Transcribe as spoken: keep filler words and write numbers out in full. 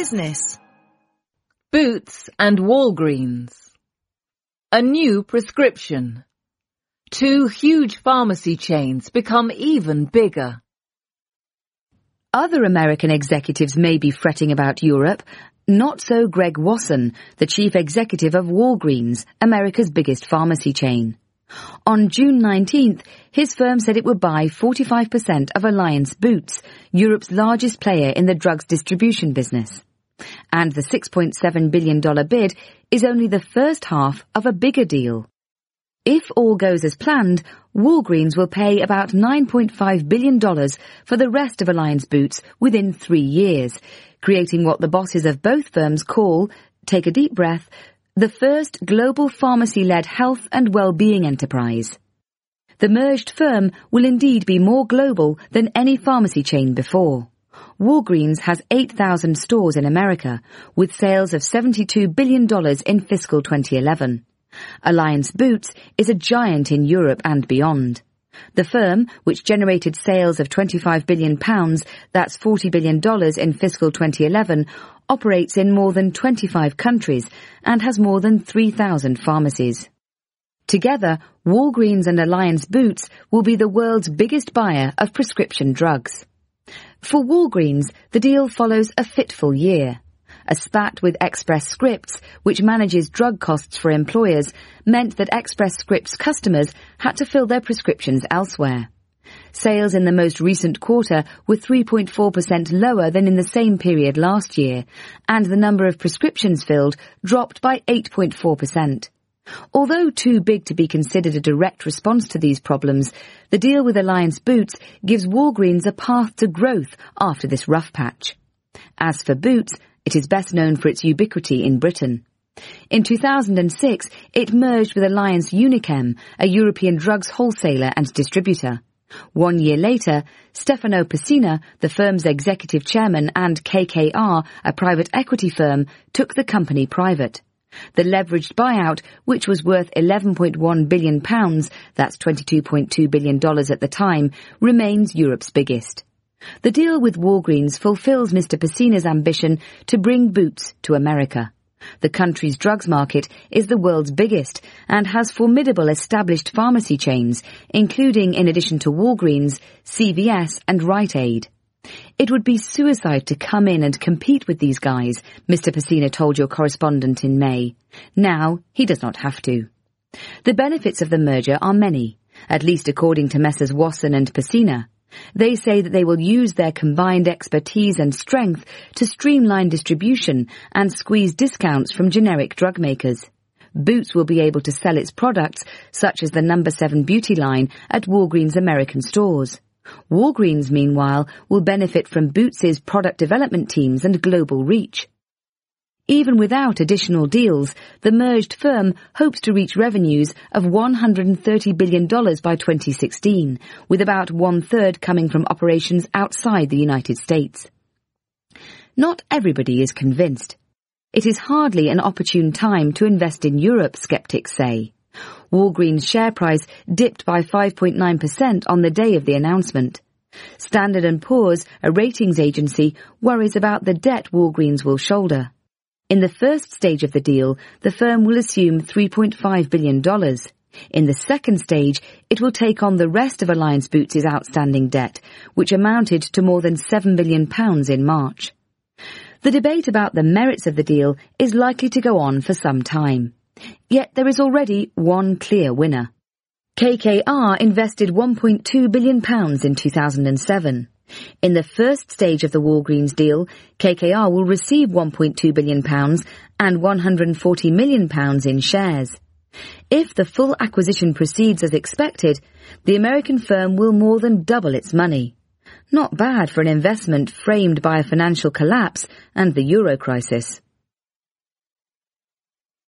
business. Boots and Walgreens. A new prescription. Two huge pharmacy chains become even bigger. Other American executives may be fretting about Europe. Not so Greg Wasson, the chief executive of Walgreens, America's biggest pharmacy chain. On June nineteenth, his firm said it would buy forty-five percent of Alliance Boots, Europe's largest player in the drugs distribution business. And the six point seven billion dollars bid is only the first half of a bigger deal. If all goes as planned, Walgreens will pay about nine point five billion dollars for the rest of Alliance Boots within three years, creating what the bosses of both firms call, take a deep breath, the first global pharmacy-led health and well-being enterprise. The merged firm will indeed be more global than any pharmacy chain before. Walgreens has eight thousand stores in America, with sales of seventy-two billion dollars in fiscal twenty eleven. Alliance Boots is a giant in Europe and beyond. The firm, which generated sales of twenty-five billion pounds, that's forty billion dollars in fiscal twenty eleven, operates in more than twenty-five countries and has more than three thousand pharmacies. Together, Walgreens and Alliance Boots will be the world's biggest buyer of prescription drugs. For Walgreens, the deal follows a fitful year. A spat with Express Scripts, which manages drug costs for employers, meant that Express Scripts customers had to fill their prescriptions elsewhere. Sales in the most recent quarter were three point four percent lower than in the same period last year, and the number of prescriptions filled dropped by eight point four percent. Although too big to be considered a direct response to these problems, the deal with Alliance Boots gives Walgreens a path to growth after this rough patch. As for Boots, it is best known for its ubiquity in Britain. In two thousand six, it merged with Alliance Unichem, a European drugs wholesaler and distributor. One year later, Stefano Pessina, the firm's executive chairman, and K K R, a private equity firm, took the company private. The leveraged buyout, which was worth eleven point one billion pounds, that's twenty-two point two billion dollars at the time, remains Europe's biggest. The deal with Walgreens fulfills Mister Pessina's ambition to bring Boots to America. The country's drugs market is the world's biggest and has formidable established pharmacy chains, including, in addition to Walgreens, C V S and Rite Aid. It would be suicide to come in and compete with these guys, Mister Pessina told your correspondent in May. Now, he does not have to. The benefits of the merger are many, at least according to Messrs Wasson and Pessina. They say that they will use their combined expertise and strength to streamline distribution and squeeze discounts from generic drug makers. Boots will be able to sell its products, such as the number seven beauty line, at Walgreens American stores. Walgreens, meanwhile, will benefit from Boots's product development teams and global reach. Even without additional deals, the merged firm hopes to reach revenues of one hundred thirty billion dollars by twenty sixteen, with about one-third coming from operations outside the United States. Not everybody is convinced. It is hardly an opportune time to invest in Europe, skeptics say. Walgreens' share price dipped by five point nine percent on the day of the announcement. Standard and Poor's, a ratings agency, worries about the debt Walgreens will shoulder. In the first stage of the deal, the firm will assume three point five billion dollars. In the second stage, it will take on the rest of Alliance Boots' outstanding debt, which amounted to more than seven billion pounds in March. The debate about the merits of the deal is likely to go on for some time. Yet there is already one clear winner. K K R invested one point two billion pounds in two thousand seven. In the first stage of the Walgreens deal, K K R will receive one point two billion pounds and one hundred forty million pounds in shares. If the full acquisition proceeds as expected, the American firm will more than double its money. Not bad for an investment framed by a financial collapse and the euro crisis.